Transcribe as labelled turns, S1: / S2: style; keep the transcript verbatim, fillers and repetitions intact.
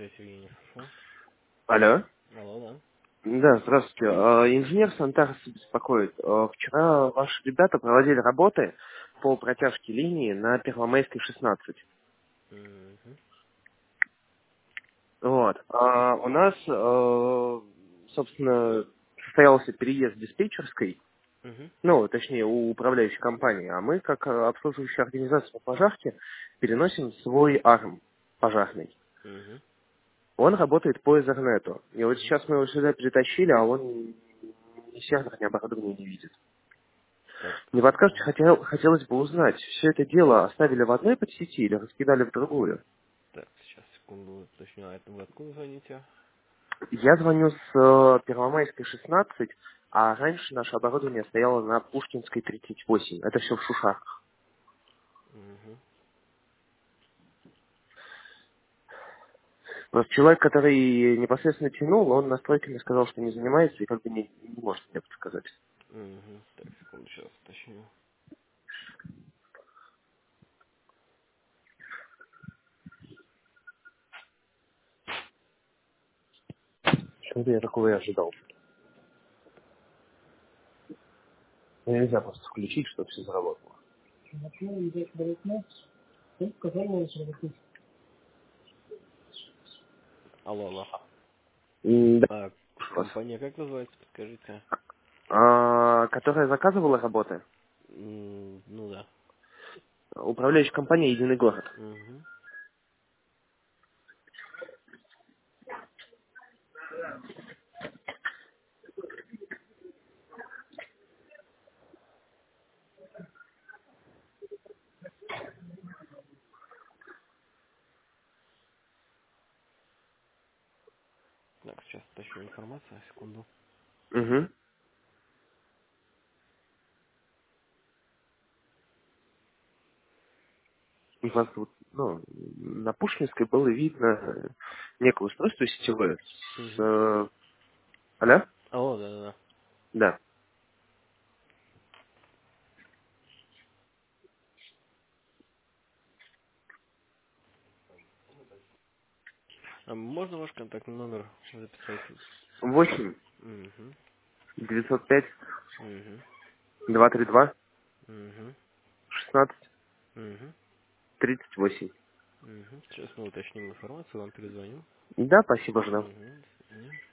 S1: связь, Евгений, хорошо?
S2: Алло.
S1: Алло, да.
S2: Да, здравствуйте. А, Инженер Сантарс беспокоит. А, Вчера ваши ребята проводили работы по протяжке линии на Первомайской шестнадцать.
S1: Угу.
S2: Вот. А у нас, а, собственно, состоялся переезд диспетчерской,
S1: Угу.
S2: ну, точнее, у управляющей компании, а мы, как а, обслуживающая организация по пожарке, переносим свой арм пожарный.
S1: Угу.
S2: Он работает по Ethernet. И вот
S1: Угу.
S2: сейчас мы его сюда перетащили, а он ни сервер, ни оборудование не видит.
S1: Так,
S2: Не подскажете,
S1: секунду.
S2: хотел, хотелось бы узнать, все это дело оставили в одной подсети или раскидали в другую?
S1: Так, сейчас, секунду, уточню. А это вы откуда звоните?
S2: Я звоню с э, Первомайской шестнадцать, а раньше наше оборудование стояло на Пушкинской тридцать восемь. Это все в Шушах.
S1: Угу.
S2: Просто человек, который непосредственно тянул, он настройками сказал, что не занимается и как бы не, не может мне подсказать.
S1: Угу. Так, секунду, сейчас уточню.
S2: Почему-то я такого и ожидал. Ну, нельзя просто включить, чтобы все заработало.
S1: Алло, алло.
S2: М, Да,
S1: А,
S2: слушаю вас.
S1: компания как называется, подскажите?
S2: А, которая заказывала работы,
S1: М, ну да.
S2: управляющая компания «Единый город».
S1: Угу. Так, сейчас уточню информацию, секунду.
S2: Угу. У вас вот, ну, на Пушкинской было видно э, некое устройство сетевое с...
S1: Угу.
S2: э, Алло?
S1: Алло, да, да, да.
S2: Да.
S1: А можно ваш контактный номер записать?
S2: восемь
S1: Угу.
S2: девятьсот пять
S1: Угу.
S2: два три два
S1: Угу.
S2: шестнадцать
S1: Угу.
S2: тридцать восемь.
S1: Угу. Сейчас мы уточним информацию, вам перезвоним.
S2: Да, спасибо, жду.
S1: Угу. До свидания.